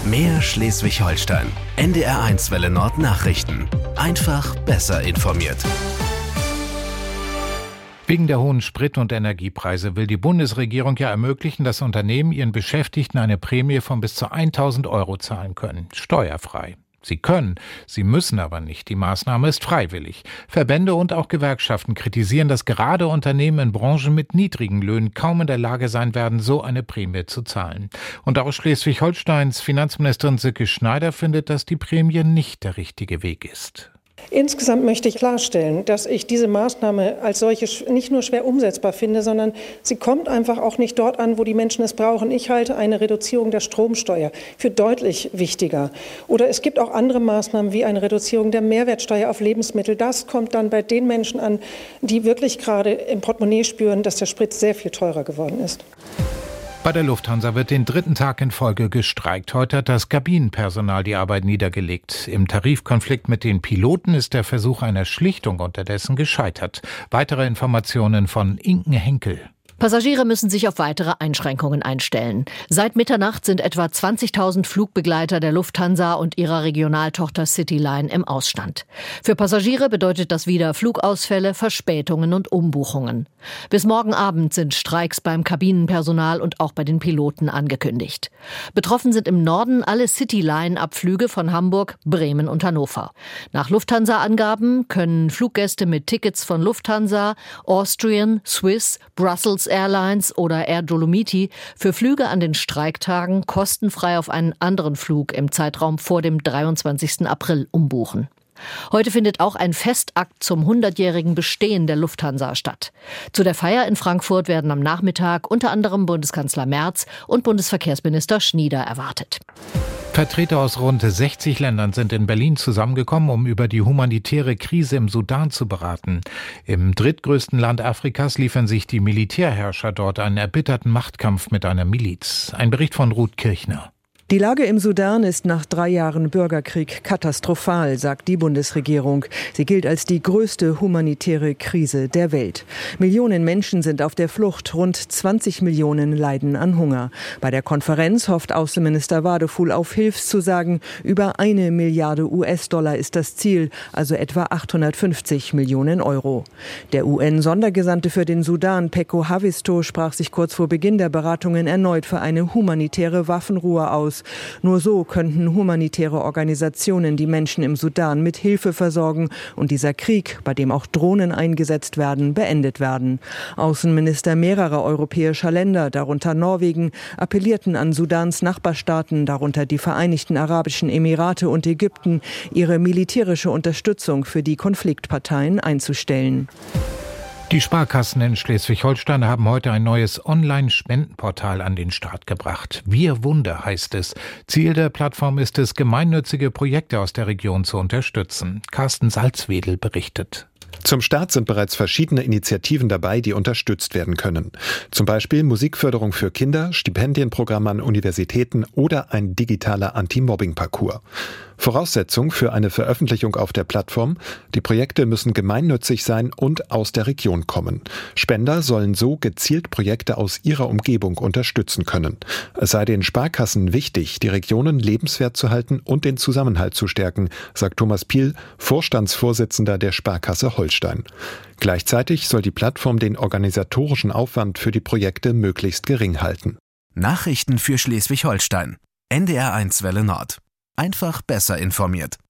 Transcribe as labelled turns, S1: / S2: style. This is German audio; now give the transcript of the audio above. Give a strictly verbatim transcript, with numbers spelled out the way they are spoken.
S1: Mehr Schleswig-Holstein. N D R eins Welle Nord Nachrichten. Einfach besser informiert.
S2: Wegen der hohen Sprit- und Energiepreise will die Bundesregierung ja ermöglichen, dass Unternehmen ihren Beschäftigten eine Prämie von bis zu tausend Euro zahlen können. Steuerfrei. Sie können, sie müssen aber nicht. Die Maßnahme ist freiwillig. Verbände und auch Gewerkschaften kritisieren, dass gerade Unternehmen in Branchen mit niedrigen Löhnen kaum in der Lage sein werden, so eine Prämie zu zahlen. Und auch Schleswig-Holsteins Finanzministerin Silke Schneider findet, dass die Prämie nicht der richtige Weg ist.
S3: Insgesamt möchte ich klarstellen, dass ich diese Maßnahme als solche nicht nur schwer umsetzbar finde, sondern sie kommt einfach auch nicht dort an, wo die Menschen es brauchen. Ich halte eine Reduzierung der Stromsteuer für deutlich wichtiger. Oder es gibt auch andere Maßnahmen wie eine Reduzierung der Mehrwertsteuer auf Lebensmittel. Das kommt dann bei den Menschen an, die wirklich gerade im Portemonnaie spüren, dass der Sprit sehr viel teurer geworden ist.
S2: Bei der Lufthansa wird den dritten Tag in Folge gestreikt. Heute hat das Kabinenpersonal die Arbeit niedergelegt. Im Tarifkonflikt mit den Piloten ist der Versuch einer Schlichtung unterdessen gescheitert. Weitere Informationen von Inken Henkel.
S4: Passagiere müssen sich auf weitere Einschränkungen einstellen. Seit Mitternacht sind etwa zwanzigtausend Flugbegleiter der Lufthansa und ihrer Regionaltochter Cityline im Ausstand. Für Passagiere bedeutet das wieder Flugausfälle, Verspätungen und Umbuchungen. Bis morgen Abend sind Streiks beim Kabinenpersonal und auch bei den Piloten angekündigt. Betroffen sind im Norden alle Cityline-Abflüge von Hamburg, Bremen und Hannover. Nach Lufthansa-Angaben können Fluggäste mit Tickets von Lufthansa, Austrian, Swiss, Brussels Airlines oder Air Dolomiti für Flüge an den Streiktagen kostenfrei auf einen anderen Flug im Zeitraum vor dem dreiundzwanzigsten April umbuchen. Heute findet auch ein Festakt zum hundertjährigen Bestehen der Lufthansa statt. Zu der Feier in Frankfurt werden am Nachmittag unter anderem Bundeskanzler Merz und Bundesverkehrsminister Schnieder erwartet.
S2: Vertreter aus rund sechzig Ländern sind in Berlin zusammengekommen, um über die humanitäre Krise im Sudan zu beraten. Im drittgrößten Land Afrikas liefern sich die Militärherrscher dort einen erbitterten Machtkampf mit einer Miliz. Ein Bericht von Ruth Kirchner.
S5: Die Lage im Sudan ist nach drei Jahren Bürgerkrieg katastrophal, sagt die Bundesregierung. Sie gilt als die größte humanitäre Krise der Welt. Millionen Menschen sind auf der Flucht, rund zwanzig Millionen leiden an Hunger. Bei der Konferenz hofft Außenminister Wadeful auf Hilfszusagen. Über eine Milliarde U S-Dollar ist das Ziel, also etwa achthundertfünfzig Millionen Euro. Der U N-Sondergesandte für den Sudan, Peko Havisto, sprach sich kurz vor Beginn der Beratungen erneut für eine humanitäre Waffenruhe aus. Nur so könnten humanitäre Organisationen die Menschen im Sudan mit Hilfe versorgen und dieser Krieg, bei dem auch Drohnen eingesetzt werden, beendet werden. Außenminister mehrerer europäischer Länder, darunter Norwegen, appellierten an Sudans Nachbarstaaten, darunter die Vereinigten Arabischen Emirate und Ägypten, ihre militärische Unterstützung für die Konfliktparteien einzustellen.
S2: Die Sparkassen in Schleswig-Holstein haben heute ein neues Online-Spendenportal an den Start gebracht. Wir Wunder heißt es. Ziel der Plattform ist es, gemeinnützige Projekte aus der Region zu unterstützen. Carsten Salzwedel berichtet.
S6: Zum Start sind bereits verschiedene Initiativen dabei, die unterstützt werden können. Zum Beispiel Musikförderung für Kinder, Stipendienprogramme an Universitäten oder ein digitaler Anti-Mobbing-Parcours. Voraussetzung für eine Veröffentlichung auf der Plattform: die Projekte müssen gemeinnützig sein und aus der Region kommen. Spender sollen so gezielt Projekte aus ihrer Umgebung unterstützen können. Es sei den Sparkassen wichtig, die Regionen lebenswert zu halten und den Zusammenhalt zu stärken, sagt Thomas Piel, Vorstandsvorsitzender der Sparkasse Holstein. Gleichzeitig soll die Plattform den organisatorischen Aufwand für die Projekte möglichst gering halten.
S1: Nachrichten für Schleswig-Holstein. N D R eins Welle Nord. Einfach besser informiert.